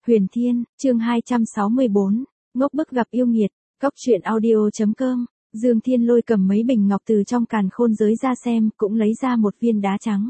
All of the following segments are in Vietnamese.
Huyền Thiên, chương 264, ngốc bức gặp yêu nghiệt, Cóc truyện audio.com. Dương Thiên Lôi cầm mấy bình ngọc từ trong càn khôn giới ra xem, cũng lấy ra một viên đá trắng.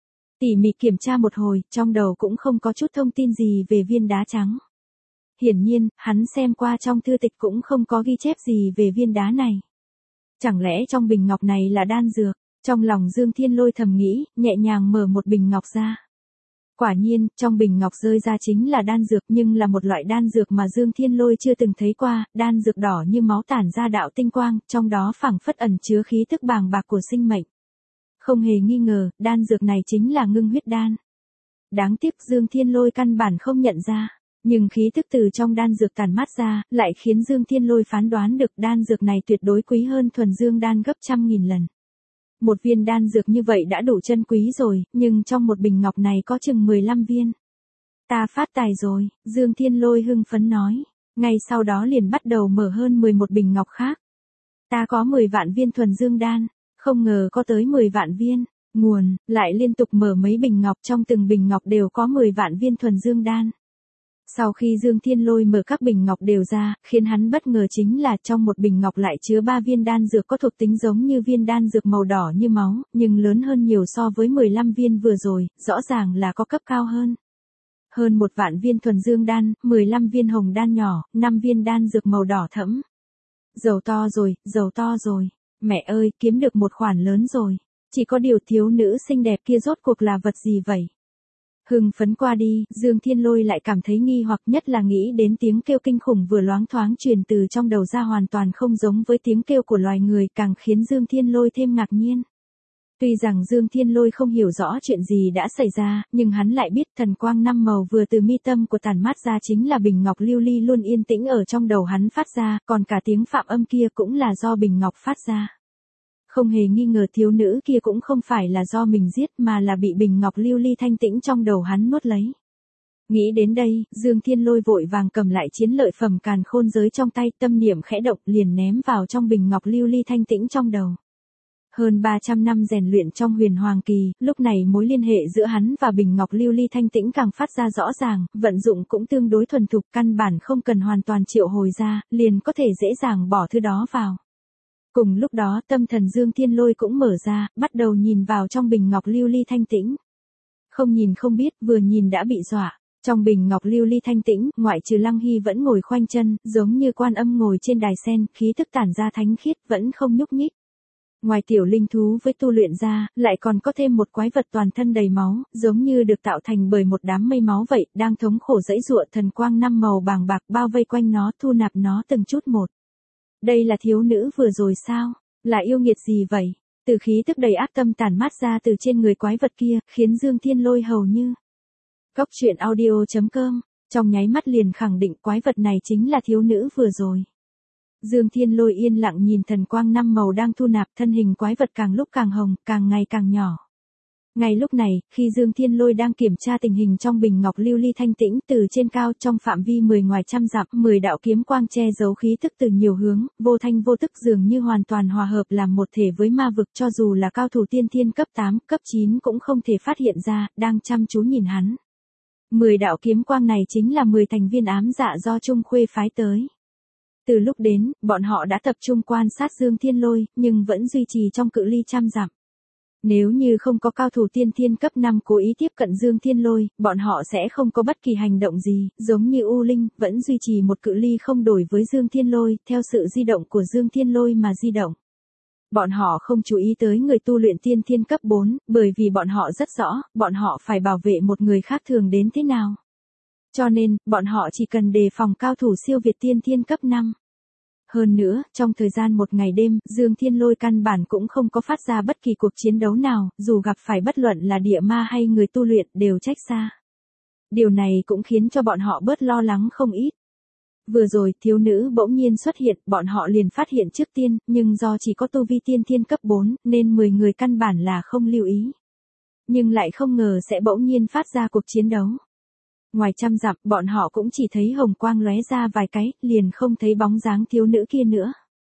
Tỉ mỉ kiểm tra một hồi, trong đầu cũng không có chút thông tin gì về viên đá trắng. Hiển nhiên, hắn xem qua trong thư tịch cũng không có ghi chép gì về viên đá này. Chẳng lẽ trong bình ngọc này là đan dược? Trong lòng Dương Thiên Lôi thầm nghĩ, nhẹ nhàng mở một bình ngọc ra. Quả nhiên, trong bình ngọc rơi ra chính là đan dược, nhưng là một loại đan dược mà Dương Thiên Lôi chưa từng thấy qua, đan dược đỏ như máu tản ra đạo tinh quang, trong đó phảng phất ẩn chứa khí tức bàng bạc của sinh mệnh. Không hề nghi ngờ, đan dược này chính là ngưng huyết đan. Đáng tiếc Dương Thiên Lôi căn bản không nhận ra, nhưng khí tức từ trong đan dược tản mát ra, lại khiến Dương Thiên Lôi phán đoán được đan dược này tuyệt đối quý hơn thuần dương đan gấp 100.000 lần. Một viên đan dược như vậy đã đủ chân quý rồi, nhưng trong một bình ngọc này có chừng 15 viên. Ta phát tài rồi, Dương Thiên Lôi hưng phấn nói. Ngay sau đó liền bắt đầu mở hơn 11 bình ngọc khác. Ta có 10 vạn viên thuần dương đan, không ngờ có tới 10 vạn viên. Nguồn, lại liên tục mở mấy bình ngọc, trong từng bình ngọc đều có 10 vạn viên thuần dương đan. Sau khi Dương Thiên Lôi mở các bình ngọc đều ra, khiến hắn bất ngờ chính là trong một bình ngọc lại chứa 3 viên đan dược có thuộc tính giống như viên đan dược màu đỏ như máu, nhưng lớn hơn nhiều so với 15 viên vừa rồi, rõ ràng là có cấp cao hơn. Hơn 1 vạn viên thuần dương đan, 15 viên hồng đan nhỏ, 5 viên đan dược màu đỏ thẫm. Giàu to rồi, giàu to rồi. Mẹ ơi, kiếm được một khoản lớn rồi. Chỉ có điều thiếu nữ xinh đẹp kia rốt cuộc là vật gì vậy? Hưng phấn qua đi, Dương Thiên Lôi lại cảm thấy nghi hoặc, nhất là nghĩ đến tiếng kêu kinh khủng vừa loáng thoáng truyền từ trong đầu ra hoàn toàn không giống với tiếng kêu của loài người, càng khiến Dương Thiên Lôi thêm ngạc nhiên. Tuy rằng Dương Thiên Lôi không hiểu rõ chuyện gì đã xảy ra, nhưng hắn lại biết thần quang 5 màu vừa từ mi tâm của tản mát ra chính là bình ngọc lưu ly luôn yên tĩnh ở trong đầu hắn phát ra, còn cả tiếng phạm âm kia cũng là do bình ngọc phát ra. Không hề nghi ngờ thiếu nữ kia cũng không phải là do mình giết mà là bị bình ngọc lưu ly thanh tĩnh trong đầu hắn nuốt lấy. Nghĩ đến đây, Dương Thiên Lôi vội vàng cầm lại chiến lợi phẩm càn khôn giới trong tay, tâm niệm khẽ động liền ném vào trong bình ngọc lưu ly thanh tĩnh trong đầu. Hơn 300 năm rèn luyện trong huyền hoàng kỳ, lúc này mối liên hệ giữa hắn và bình ngọc lưu ly thanh tĩnh càng phát ra rõ ràng, vận dụng cũng tương đối thuần thục, căn bản không cần hoàn toàn triệu hồi ra, liền có thể dễ dàng bỏ thứ đó vào. Cùng lúc đó tâm thần Dương Thiên Lôi cũng mở ra, bắt đầu nhìn vào trong bình ngọc lưu ly thanh tĩnh. Không nhìn không biết, vừa nhìn đã bị dọa. Trong bình ngọc lưu ly thanh tĩnh, ngoại trừ Lăng Hy vẫn ngồi khoanh chân, giống như Quan Âm ngồi trên đài sen, khí thức tản ra thánh khiết, vẫn không nhúc nhích. Ngoài tiểu linh thú với tu luyện ra, lại còn có thêm một quái vật toàn thân đầy máu, giống như được tạo thành bởi một đám mây máu vậy, đang thống khổ giãy giụa, thần quang 5 màu bàng bạc bao vây quanh nó, thu nạp nó từng chút một. Đây là thiếu nữ vừa rồi sao? Là yêu nghiệt gì vậy? Từ khí tức đầy ác tâm tản mát ra từ trên người quái vật kia, khiến Dương Thiên Lôi hầu như. Cóc truyện audio.com, trong nháy mắt liền khẳng định quái vật này chính là thiếu nữ vừa rồi. Dương Thiên Lôi yên lặng nhìn thần quang 5 màu đang thu nạp, thân hình quái vật càng lúc càng hồng, càng ngày càng nhỏ. Ngay lúc này, khi Dương Thiên Lôi đang kiểm tra tình hình trong bình ngọc lưu ly thanh tĩnh, từ trên cao trong phạm vi 10 ngoài trăm dặm, 10 đạo kiếm quang che giấu khí tức từ nhiều hướng, vô thanh vô tức dường như hoàn toàn hòa hợp làm một thể với ma vực, cho dù là cao thủ tiên thiên cấp 8, cấp 9 cũng không thể phát hiện ra, đang chăm chú nhìn hắn. 10 đạo kiếm quang này chính là 10 thành viên ám dạ do Trung Khuê phái tới. Từ lúc đến, bọn họ đã tập trung quan sát Dương Thiên Lôi, nhưng vẫn duy trì trong cự ly trăm dặm. Nếu như không có cao thủ tiên thiên cấp 5 cố ý tiếp cận Dương Thiên Lôi, bọn họ sẽ không có bất kỳ hành động gì, giống như U Linh, vẫn duy trì một cự ly không đổi với Dương Thiên Lôi, theo sự di động của Dương Thiên Lôi mà di động. Bọn họ không chú ý tới người tu luyện tiên thiên cấp 4, bởi vì bọn họ rất rõ, bọn họ phải bảo vệ một người khác thường đến thế nào. Cho nên, bọn họ chỉ cần đề phòng cao thủ siêu việt tiên thiên cấp 5. Hơn nữa, trong thời gian một ngày đêm, Dương Thiên Lôi căn bản cũng không có phát ra bất kỳ cuộc chiến đấu nào, dù gặp phải bất luận là địa ma hay người tu luyện đều trách xa. Điều này cũng khiến cho bọn họ bớt lo lắng không ít. Vừa rồi, thiếu nữ bỗng nhiên xuất hiện, bọn họ liền phát hiện trước tiên, nhưng do chỉ có tu vi tiên thiên cấp 4, nên 10 người căn bản là không lưu ý. Nhưng lại không ngờ sẽ bỗng nhiên phát ra cuộc chiến đấu. Ngoài trăm dặm, bọn họ cũng chỉ thấy hồng quang lóe ra vài cái, liền không thấy bóng dáng thiếu nữ kia nữa.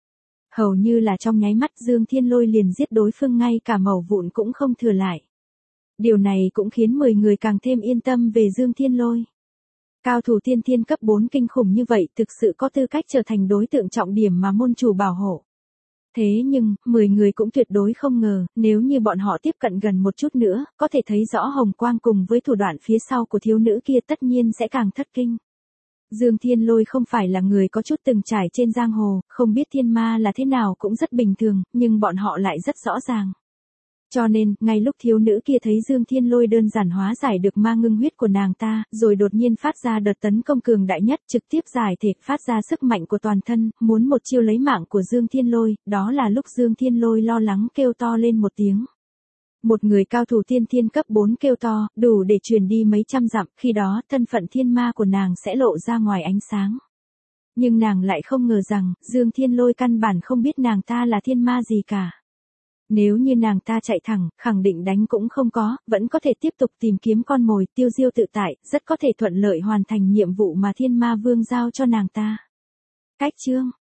Hầu như là trong nháy mắt Dương Thiên Lôi liền giết đối phương, ngay cả mẩu vụn cũng không thừa lại. Điều này cũng khiến 10 người càng thêm yên tâm về Dương Thiên Lôi. Cao thủ tiên thiên cấp 4 kinh khủng như vậy thực sự có tư cách trở thành đối tượng trọng điểm mà môn chủ bảo hộ. Thế nhưng, 10 người cũng tuyệt đối không ngờ, nếu như bọn họ tiếp cận gần một chút nữa, có thể thấy rõ hồng quang cùng với thủ đoạn phía sau của thiếu nữ kia tất nhiên sẽ càng thất kinh. Dương Thiên Lôi không phải là người có chút từng trải trên giang hồ, không biết thiên ma là thế nào cũng rất bình thường, nhưng bọn họ lại rất rõ ràng. Cho nên, ngay lúc thiếu nữ kia thấy Dương Thiên Lôi đơn giản hóa giải được ma ngưng huyết của nàng ta, rồi đột nhiên phát ra đợt tấn công cường đại nhất, trực tiếp giải thể, phát ra sức mạnh của toàn thân, muốn một chiêu lấy mạng của Dương Thiên Lôi, đó là lúc Dương Thiên Lôi lo lắng kêu to lên một tiếng. Một người cao thủ tiên thiên cấp 4 kêu to, đủ để truyền đi mấy trăm dặm, khi đó, thân phận thiên ma của nàng sẽ lộ ra ngoài ánh sáng. Nhưng nàng lại không ngờ rằng, Dương Thiên Lôi căn bản không biết nàng ta là thiên ma gì cả. Nếu như nàng ta chạy thẳng, khẳng định đánh cũng không có, vẫn có thể tiếp tục tìm kiếm con mồi, tiêu diêu tự tại, rất có thể thuận lợi hoàn thành nhiệm vụ mà thiên ma vương giao cho nàng ta. Cách chương